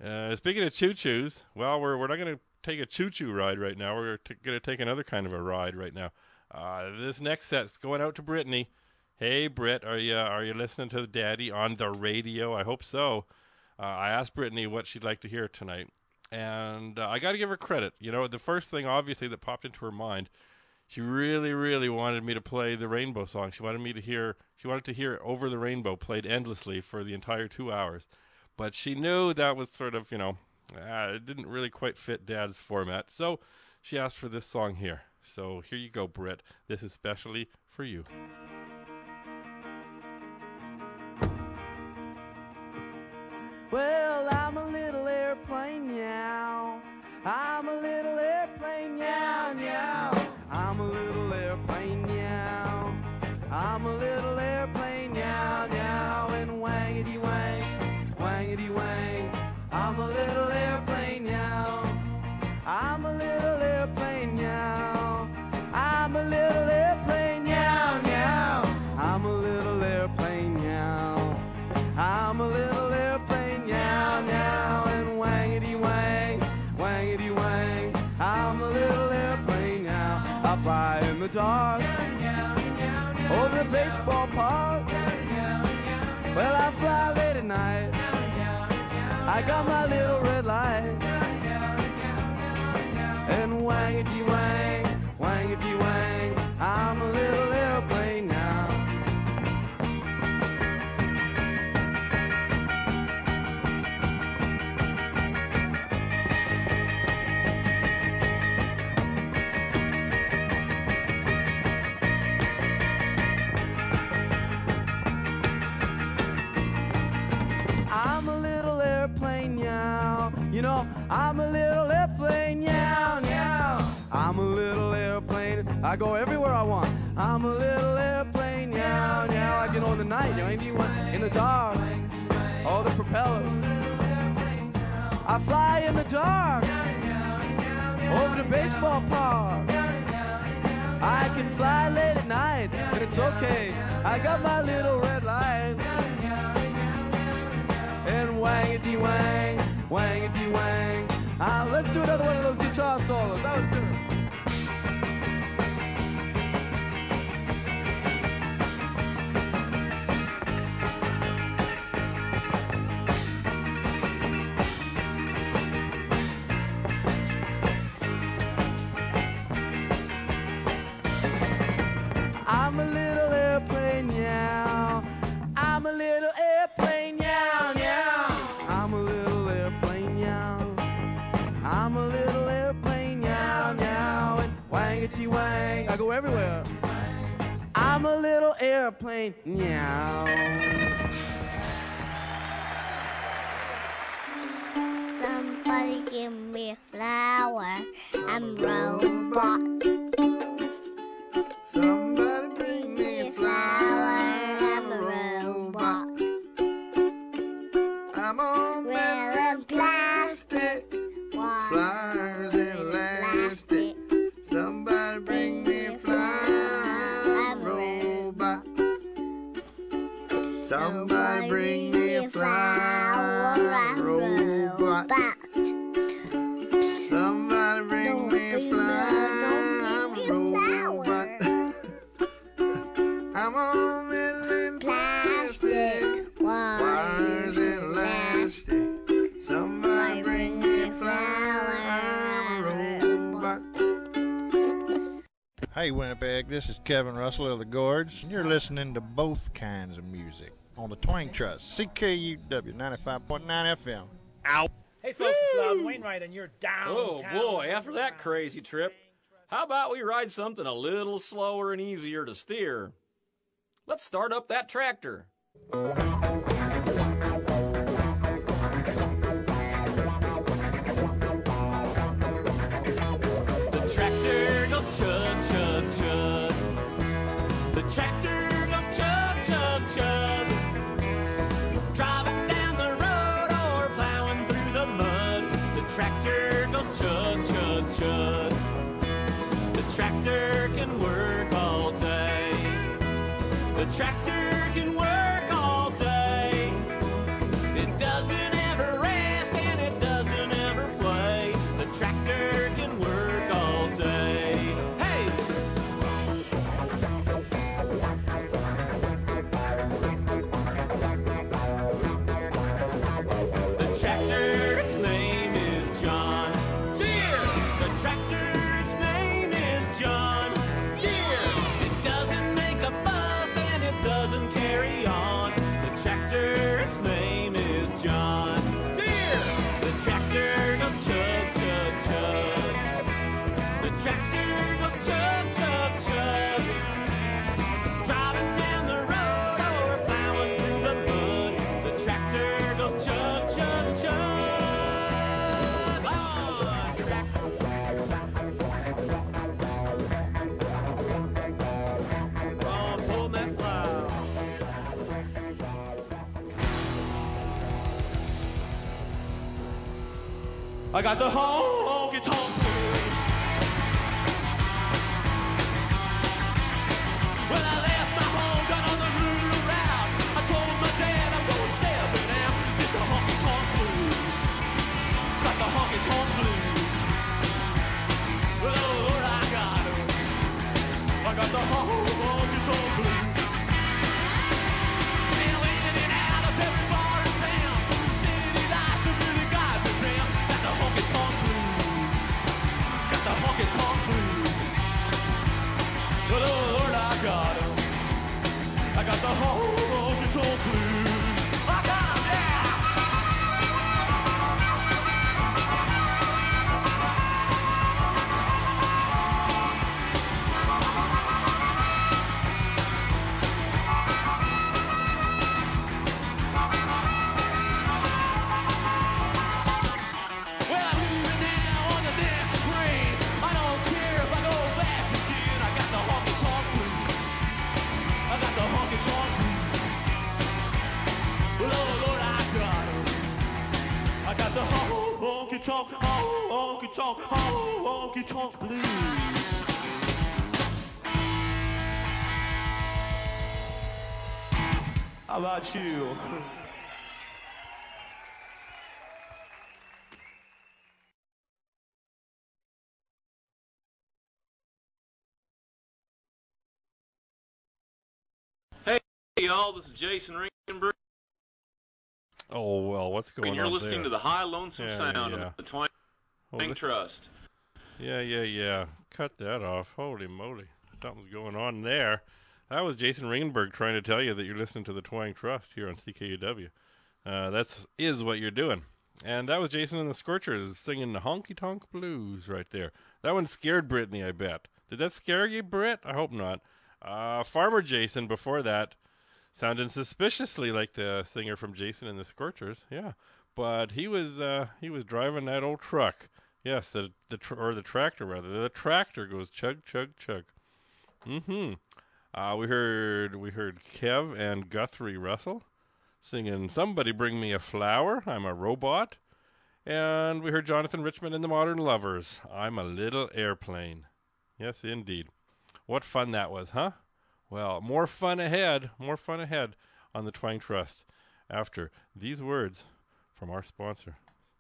Speaking of choo-choos, well, we're not going to take a choo-choo ride right now. We're going to take another kind of a ride right now. This next set's going out to Brittany. Hey, Britt, are you listening to Daddy on the radio? I hope so. I asked Brittany what she'd like to hear tonight, and I got to give her credit. You know, the first thing, obviously, that popped into her mind, she really, really wanted me to play the Rainbow song. She wanted to hear Over the Rainbow played endlessly for the entire 2 hours. But she knew that was sort of, it didn't really quite fit Dad's format. So she asked for this song here. So here you go, Britt. This is specially for you. Well, I'm a little airplane now. I'm a little airplane now, now. I'm a little airplane now. I'm a little airplane now, now. And wangity wang, wangity wang. I'm a little airplane now. I'm a little airplane now. I'm a little airplane now, now. I'm a little airplane now. I'm a little airplane now, now. And wangity wang, wangity wang. I'm a little airplane now. I fly in the dark over the baseball park. Well, I fly late at night. I got my little red light. And wangity wang, wangity wang. I'm a little airplane now. I'm a little airplane now. You know, I'm a little airplane now, now. I'm a little airplane. I go everywhere I want. I'm a little airplane now, now. I get on the night, in the dark. All the propellers. I fly in the dark over the baseball park. I can fly late at night, and it's okay. I got my little red light. And wangity wang, wangity wang. Let's do another one of those guitar solos. That was good. I'm a little airplane now. I'm a little airplane now, now. I'm a little airplane now. I'm a little airplane now, now. And wangity wang, I go everywhere. I'm a little airplane now. Somebody give me a flower. I'm a robot. Somebody bring me a flower. I'm a robot. I'm on Well, I'm plastic. flowers and elastic. Somebody bring me a flower, robot. Somebody bring me a flower, robot. Somebody bring me a flower, robot. I'm on metal and plastic, wires and elastic. Somebody bring me a flower, robot. Hey Winnipeg, this is Kevin Russell of the Gorge, and you're listening to both kinds of music on the Twang Trust, CKUW 95.9 FM. Ow! Hey folks, it's Loudon Wainwright, and you're downtown. Oh boy, after that crazy trip, how about we ride something a little slower and easier to steer? Let's start up that tractor. The tractor goes chug, chug, chug. The tractor goes chug, chug, chug. Driving down the road or plowing through the mud. The tractor goes chug, chug, chug. The tractor can work all day. The tractor can work all day. It doesn't ever rest and it I got the honky tonk blues. When I left my home, got on the route. I told my dad I'm going stepping out. Get the honky tonk blues. Got the honky tonk blues. Well, oh Lord, I got 'em. I got the honky tonk blues. Well, in and out of every bar in town. City lights have really got me down. Got the honky tonk blues. Got the honky tonk blues. Well, oh Lord, I got 'em. I got the honky tonk blues. I got 'em, yeah. Well, I'm moving now on the next train. I don't care if I go back again. I got the honky tonk blues. I got the honky tonk blues. Well, oh Lord, I got 'em. I got the honky tonk blues. How about you? Hey y'all, this is Jason Ringenberg, Oh, well, what's going and you're on listening there? to the High Lonesome Yeah, Sound yeah. of the Twang Oh, that- Trust. Yeah. Cut that off. Holy moly. Something's going on there. That was Jason Ringenberg trying to tell you that you're listening to the Twang Trust here on CKUW. Is what you're doing. And that was Jason and the Scorchers singing the Honky Tonk Blues right there. That one scared Brittany, I bet. Did that scare you, Britt? I hope not. Farmer Jason before that sounding suspiciously like the singer from Jason and the Scorchers. Yeah. But he was driving that old truck. Yes, the tractor rather. The tractor goes chug chug chug. Mm-hmm. We heard Kev and Guthrie Russell singing "Somebody Bring Me a Flower." I'm a Robot. And we heard Jonathan Richman and the Modern Lovers. I'm a Little Airplane. Yes, indeed. What fun that was, huh? Well, more fun ahead on the Twang Trust after these words from our sponsor.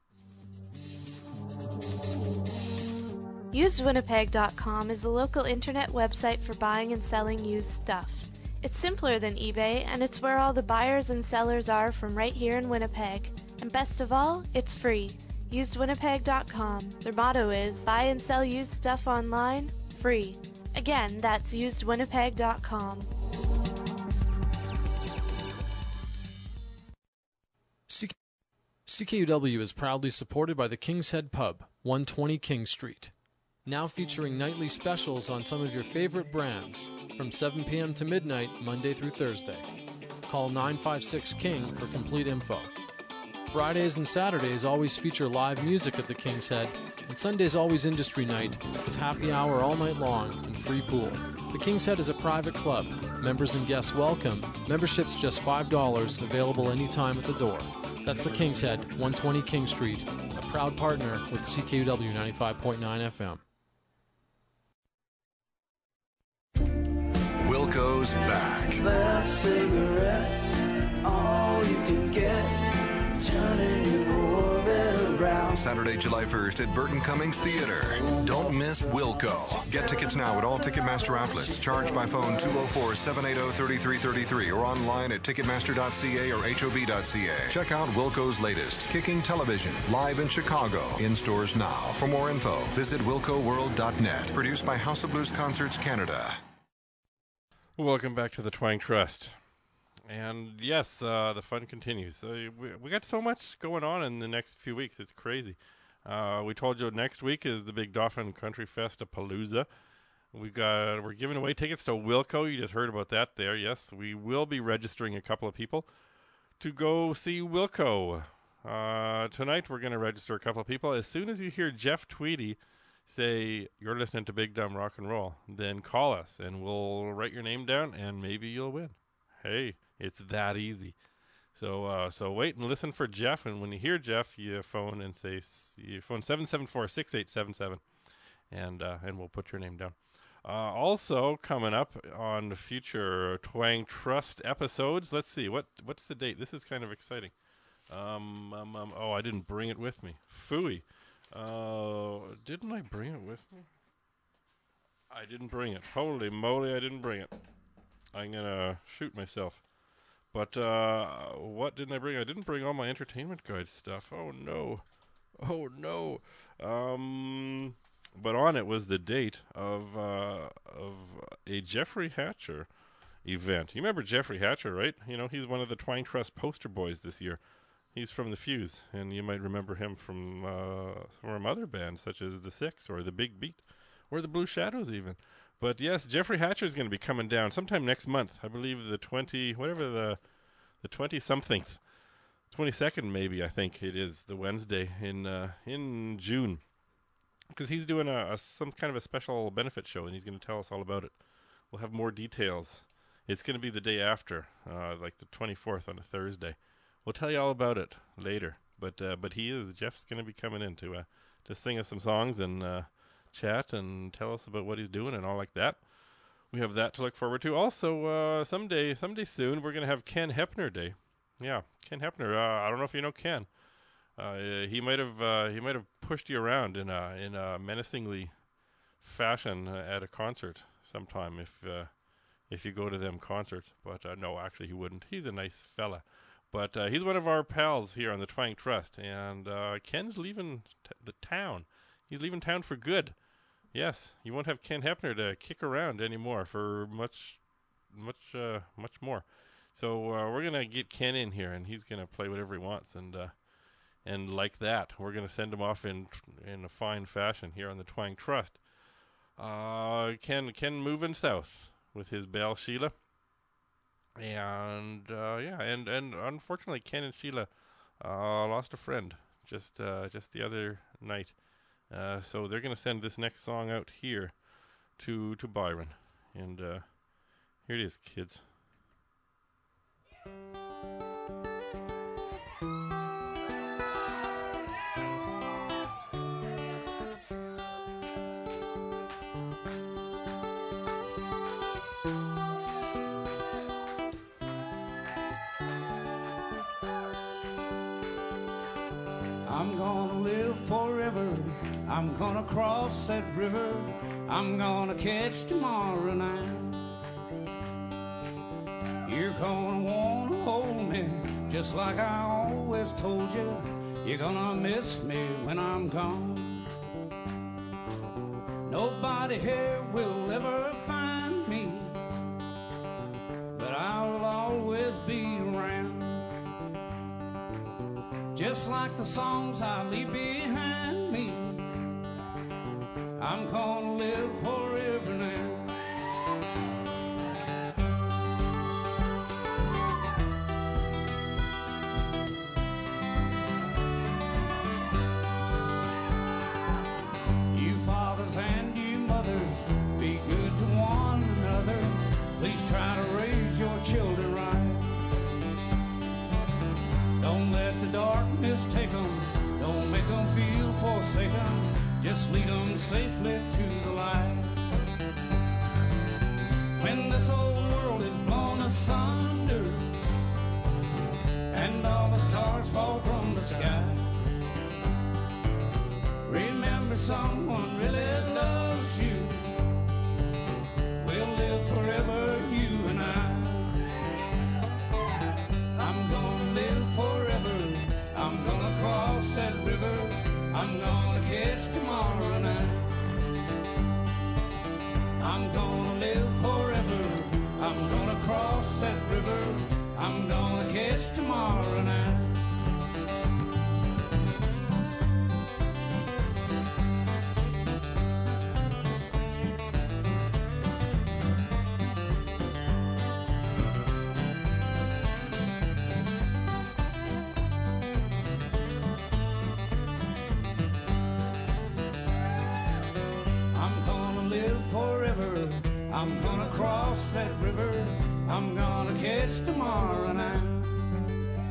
UsedWinnipeg.com is a local internet website for buying and selling used stuff. It's simpler than eBay, and it's where all the buyers and sellers are from right here in Winnipeg. And best of all, it's free. UsedWinnipeg.com. Their motto is, buy and sell used stuff online, free. Again, that's UsedWinnipeg.com. CKUW is proudly supported by the King's Head Pub, 120 King Street. Now featuring nightly specials on some of your favorite brands, from 7 p.m. to midnight, Monday through Thursday. Call 956-KING for complete info. Fridays and Saturdays always feature live music at the King's Head, and Sunday's always industry night, with happy hour all night long and free pool. The King's Head is a private club. Members and guests welcome. Membership's just $5, available anytime at the door. That's the King's Head, 120 King Street, a proud partner with CKUW 95.9 FM. Wilco's back. Less cigarettes, all you can get, turning your orbit around. Saturday, July 1st at Burton Cummings Theater. Don't miss Wilco. Get tickets now at all Ticketmaster outlets. Charged by phone 204-780-3333 or online at ticketmaster.ca or hob.ca. Check out Wilco's latest, Kicking Television, live in Chicago. In stores now. For more info, visit wilcoworld.net. Produced by House of Blues Concerts Canada. Welcome back to the Twang Trust. And yes, the fun continues. We got so much going on in the next few weeks. It's crazy. We told you next week is the big Dauphin Country Fest-a-Palooza. We're giving away tickets to Wilco. You just heard about that there. Yes, we will be registering a couple of people to go see Wilco. Tonight we're going to register a couple of people. As soon as you hear Jeff Tweedy say you're listening to Big Dumb Rock and Roll, then call us and we'll write your name down and maybe you'll win. Hey, it's that easy. So wait and listen for Jeff, and when you hear Jeff, you phone and you phone 774-6877, and we'll put your name down. Also coming up on future Twang Trust episodes. Let's see what's the date. This is kind of exciting. Oh, I didn't bring it with me. Phooey. Didn't I bring it with me? I didn't bring it. Holy moly, I didn't bring it. I'm gonna shoot myself. But what didn't I bring? I didn't bring all my entertainment guide stuff. Oh no. But on it was the date of a Jeffrey Hatcher event. You remember Jeffrey Hatcher, right? You know, he's one of the Twang Trust poster boys this year. He's from the Fuse, and you might remember him from other bands such as the Six or the Big Beat or the Blue Shadows even. But yes, Jeffrey Hatcher is going to be coming down sometime next month. I believe the 20-something, 22nd maybe, I think it is, the Wednesday in June. Because he's doing some kind of a special benefit show, and he's going to tell us all about it. We'll have more details. It's going to be the day after, like the 24th on a Thursday. We'll tell you all about it later. But Jeff's going to be coming in to sing us some songs and chat and tell us about what he's doing and all like that. We have that to look forward to. Also, someday soon, we're going to have Ken Hepner Day. Yeah, Ken Hepner. I don't know if you know Ken. He might have pushed you around in a menacingly fashion at a concert sometime if you go to them concerts. But no, actually he wouldn't. He's a nice fella. But he's one of our pals here on the Twang Trust, and Ken's leaving the town. He's leaving town for good. Yes, you won't have Ken Hepner to kick around anymore for much more. So we're gonna get Ken in here, and he's gonna play whatever he wants, and like that, we're gonna send him off in a fine fashion here on the Twang Trust. Ken moving south with his Belle Sheila, and and unfortunately, Ken and Sheila lost a friend just the other night. So they're going to send this next song out here to Byron. And here it is, kids. I'm gonna live forever. I'm gonna cross that river. I'm gonna catch tomorrow night. You're gonna wanna hold me just like I always told you. You're gonna miss me when I'm gone. Nobody here will ever find me, but I will always be around. Just like the songs I leave behind me, I'm gonna live forever now. You fathers and you mothers, be good to one another. Please try to raise your children right. Don't let the darkness take them. Don't make them feel forsaken. Just lead them safely to the light. When this old world is blown asunder and all the stars fall from the sky, remember someone really loves you. We'll live forever, you and I. I'm gonna live forever. I'm gonna cross that river. I'm gonna catch tomorrow night. I'm gonna live forever. I'm gonna cross that river. I'm gonna catch tomorrow night. I'm gonna cross that river. I'm gonna catch tomorrow night.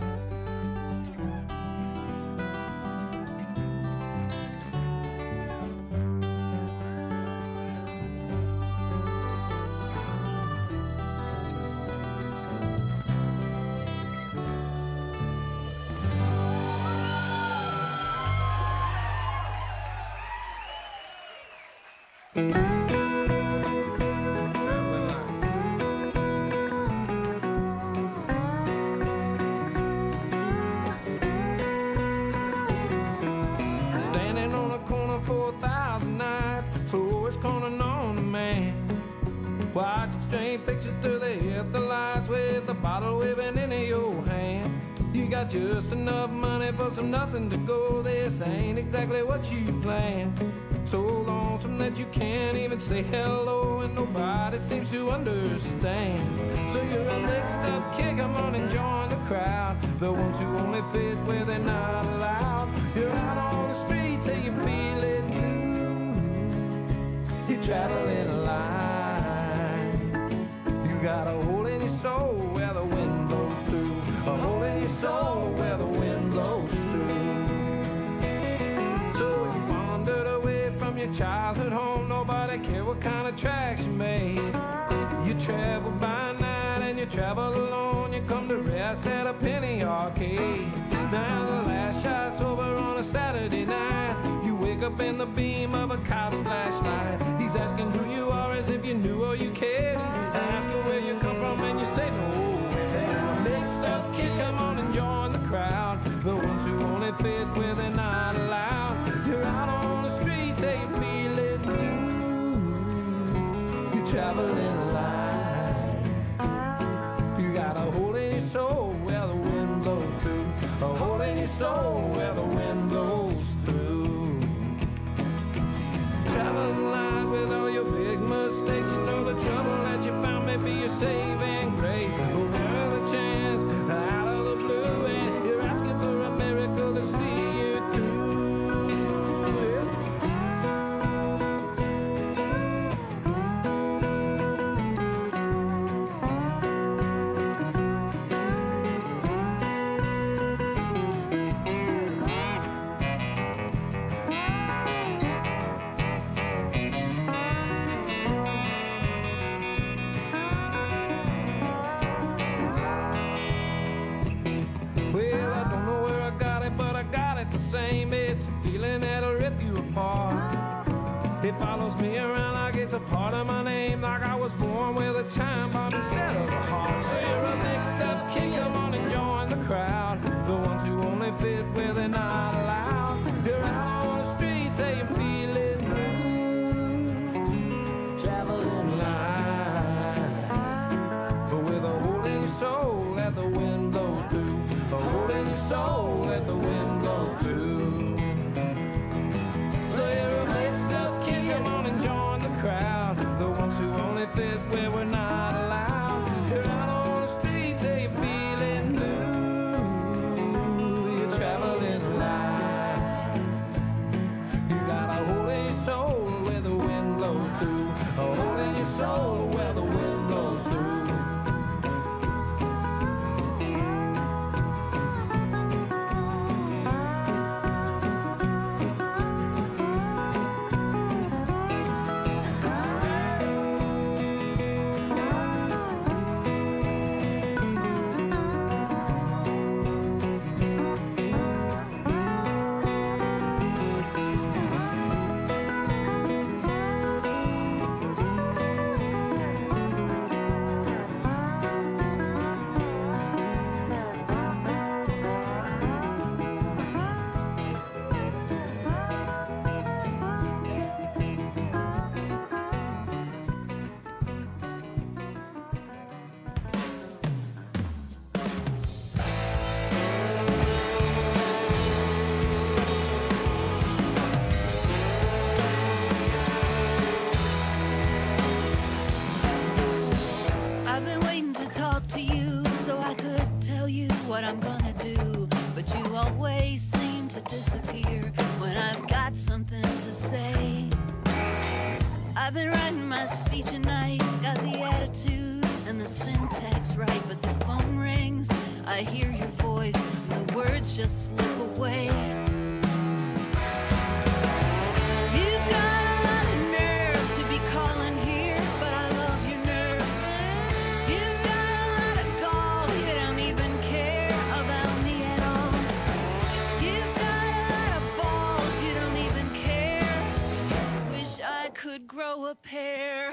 Standing on a corner for 1,000 nights, slowest corner known to man. Watching strange pictures till they hit the lights with a bottle waving in your hand. You got just enough money for some nothing to go. This ain't exactly what you planned. So lonesome that you can't even say hello, and nobody seems to understand. So you're a mixed up kid, come on and join the crowd, the ones who only fit where they're not allowed. You're out on the street till you feel it blue. You're traveling a line. You got a hole in your soul where the wind blows through. A hole in your soul where the wind blows through. So you wandered away from your childhood home. Nobody cared what kind of tracks you made. You travel by night and you travel alone. You come to rest at a penny arcade. Now the last shot's over on a Saturday night. You wake up in the beam of a cop's flashlight. He's asking who you are as if you knew or you cared. He's asking where you come from and you say no. Mixed up kid, come on and join the crowd, the ones who only fit where they're not allowed. You're out on the street, say you feel it blue. You're traveling a line. You got a hole in your soul where the wind blows through. A hole in your soul where the wind blows through. Travel the line with all your big mistakes. You know the trouble that you found may be your saving grace. Another chance out of the blue, and you're asking for a miracle to see you through. Well, I don't know where I got it, but I got it the same. It's a feeling that'll rip you apart. It follows me around like it's a part of my name, like I was born with a time bomb instead of a heart. So you're a mixed up kid, come on and join the crowd, the ones who only fit where they're not allowed. You're out on the street, say you feel it blue. Traveling line, but with a hole in your soul that the wind blows through. A hole in your soul that the wind blows through. So you're a mixed up kid, come on and join the crowd, the ones who only fit where we're not allowed. You're out on the street till you're feeling blue. You're traveling light. You got a hole in your soul where the wind blows through. A hole in your soul where the wind blows through. I've been waiting to talk to you so I could tell you what I'm gonna do, but you always seem to disappear when I've got something to say. I've been writing my speech at night, got the attitude and the syntax right, but the phone rings, I hear your voice, and the words just slip away. You've got a lot of nerve to be calling here, but I love your nerve. You've got a lot of gall, you don't even care about me at all. You've got a lot of balls, you don't even care. Wish I could grow a pair.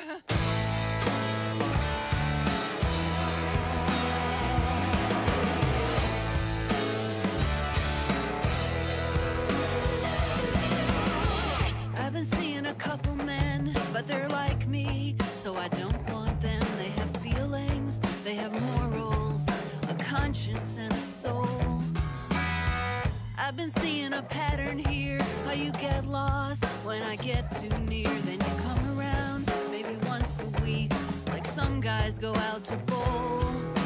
I've been seeing a couple men, but they're like me, so I don't want them. They have feelings, they have morals, a conscience and a soul. I've been seeing a pattern here, how you get lost when I get too near. Then you come around, maybe once a week, like some guys go out to bowl.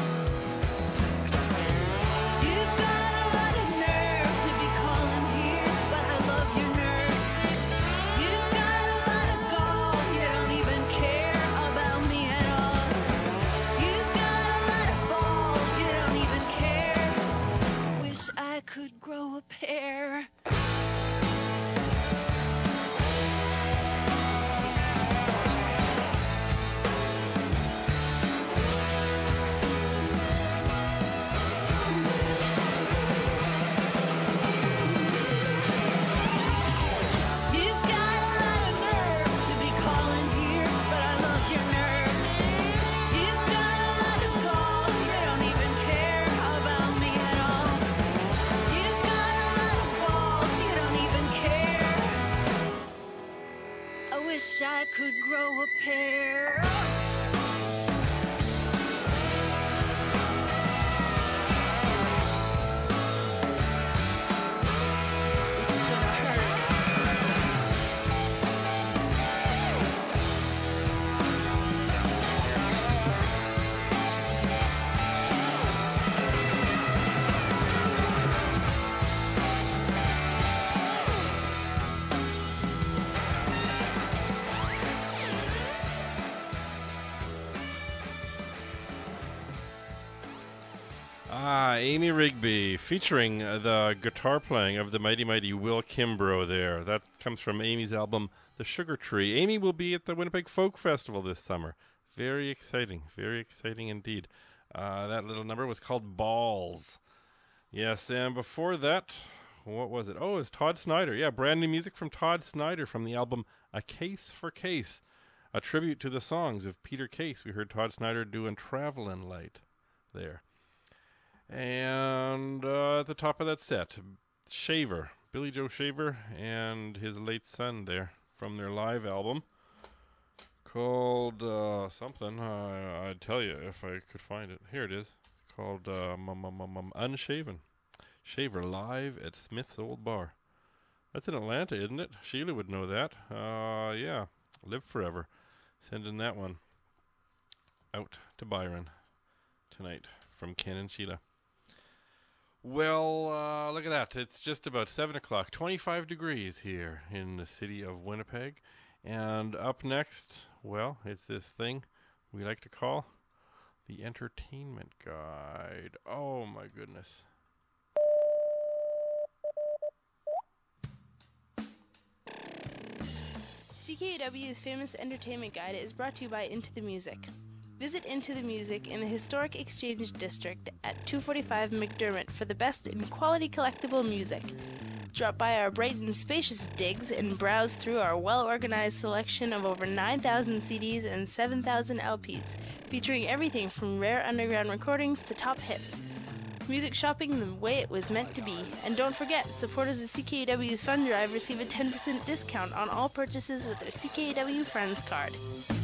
You've got a lot of nerve to be calling here, but I love your nerve. You've got a lot of gall, you don't even care about me at all. You've got a lot of balls, you don't even care. Wish I could grow a pair. You've got a lot of nerve to be calling here, but I love your nerve. You've got a lot of gall, you don't even care about me at all. You've got a lot of balls, you don't even care. I wish I could grow a pair. This is gonna hurt. Amy Rigby, featuring the guitar playing of the mighty, mighty Will Kimbrough there. That comes from Amy's album, The Sugar Tree. Amy will be at the Winnipeg Folk Festival this summer. Very exciting indeed. That little number was called Balls. Yes, and before that, what was it? Oh, it was Todd Snyder. Yeah, brand new music from Todd Snyder from the album A Case for Case, a tribute to the songs of Peter Case. We heard Todd Snyder doing Travelin' Light there. And at the top of that set, Shaver, Billy Joe Shaver and his late son there from their live album called something. I'd tell you if I could find it. Here it is. It's called Unshaven. Shaver live at Smith's Old Bar. That's in Atlanta, isn't it? Sheila would know that. Yeah. Live Forever. Sending that one out to Byron tonight from Ken and Sheila. Well, look at that. It's just about 7 o'clock. 25 degrees here in the city of Winnipeg. And up next, well, it's this thing we like to call the Entertainment Guide. Oh, my goodness. CKUW's famous Entertainment Guide is brought to you by Into the Music. Visit Into the Music in the historic Exchange District at 245 McDermott for the best in quality collectible music. Drop by our bright and spacious digs and browse through our well-organized selection of over 9,000 CDs and 7,000 LPs, featuring everything from rare underground recordings to top hits. Music shopping the way it was meant to be. And don't forget, supporters of CKUW's Fund Drive receive a 10% discount on all purchases with their CKUW Friends card.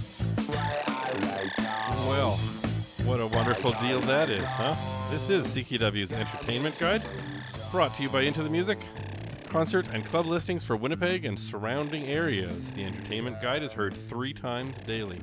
Well, what a wonderful deal that is, huh? This is CKUW's Entertainment Guide, brought to you by Into the Music. Concert and club listings for Winnipeg and surrounding areas. The Entertainment Guide is heard 3 times daily.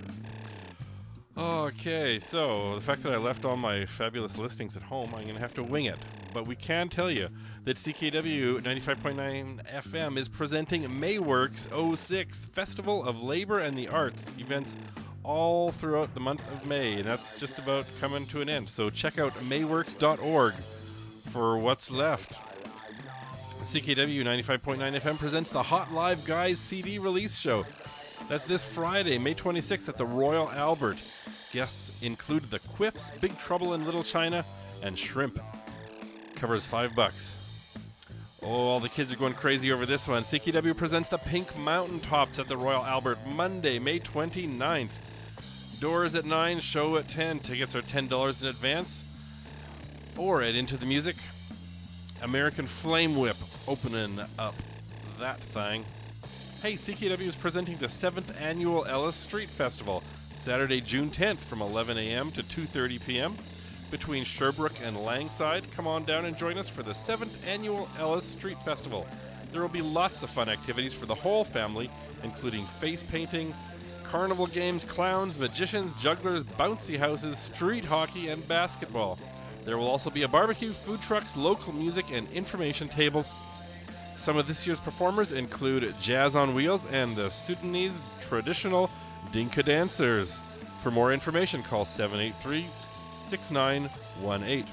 Okay, so the fact that I left all my fabulous listings at home, I'm going to have to wing it. But we can tell you that CKW 95.9 FM is presenting Mayworks 06 Festival of Labor and the Arts events all throughout the month of May, and that's just about coming to an end. So check out mayworks.org for what's left. CKW 95.9 FM presents the Hot Live Guys CD release show. That's this Friday, May 26th at the Royal Albert. Guests include the Quips, Big Trouble in Little China, and Shrimp. Covers $5. Oh, all the kids are going crazy over this one. CKW presents the Pink Mountain Tops at the Royal Albert, Monday, May 29th. Doors at 9, show at 10. Tickets are $10 in advance. Or at Into the Music. American Flame Whip opening up that thing. Hey, CKW is presenting the 7th Annual Ellis Street Festival, Saturday, June 10th from 11 a.m. to 2:30 p.m. between Sherbrooke and Langside. Come on down and join us for the 7th Annual Ellis Street Festival. There will be lots of fun activities for the whole family, including face painting, carnival games, clowns, magicians, jugglers, bouncy houses, street hockey, and basketball. There will also be a barbecue, food trucks, local music, and information tables. Some of this year's performers include Jazz on Wheels and the Sudanese traditional Dinka Dancers. For more information, call 783-6918.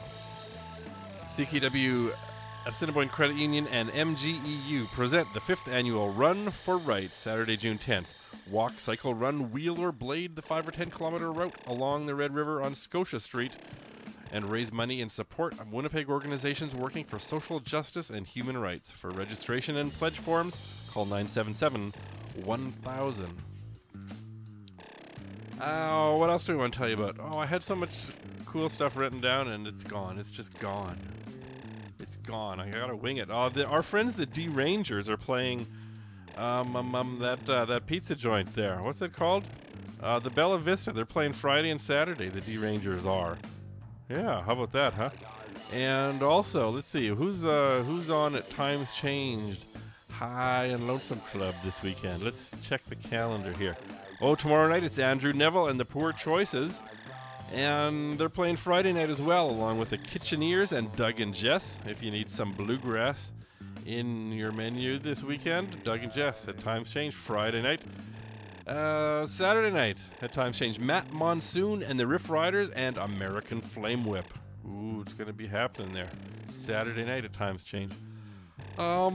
CKW, Assiniboine Credit Union, and MGEU present the 5th Annual Run for Rights, Saturday, June 10th. Walk, cycle, run, wheel, or blade the 5 or 10 kilometer route along the Red River on Scotia Street and raise money in support of Winnipeg organizations working for social justice and human rights. For registration and pledge forms, call 977-1000. Oh, what else do we want to tell you about? Oh, I had so much cool stuff written down and it's gone. It's just gone. It's gone. I gotta wing it. Oh, our friends the D-Rangers are playing that pizza joint there. What's it called? The Bella Vista. They're playing Friday and Saturday, the D-Rangers are. Yeah, how about that, huh? And also, let's see, who's on at Times Changed High and Lonesome Club this weekend? Let's check the calendar here. Oh, tomorrow night it's Andrew Neville and the Poor Choices. And they're playing Friday night as well, along with the Kitcheneers and Doug and Jess. If you need some bluegrass in your menu this weekend, Doug and Jess at Times Change Friday night. Saturday night at Times Change, Matt Monsoon and the Riff Riders and American Flame Whip. Ooh, it's going to be happening there. Saturday night at Times Change. Yeah,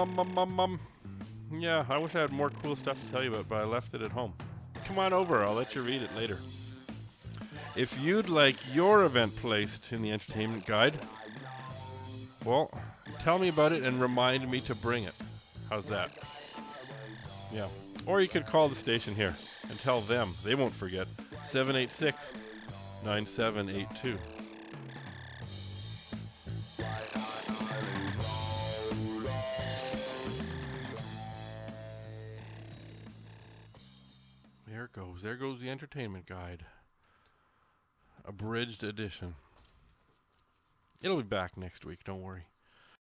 I wish I had more cool stuff to tell you about, but I left it at home. Come on over, I'll let you read it later. If you'd like your event placed in the entertainment guide, well, tell me about it and remind me to bring it. How's that? Yeah. Or you could call the station here and tell them. They won't forget. 786-9782. There it goes. There goes the entertainment guide. Abridged edition. It'll be back next week, don't worry.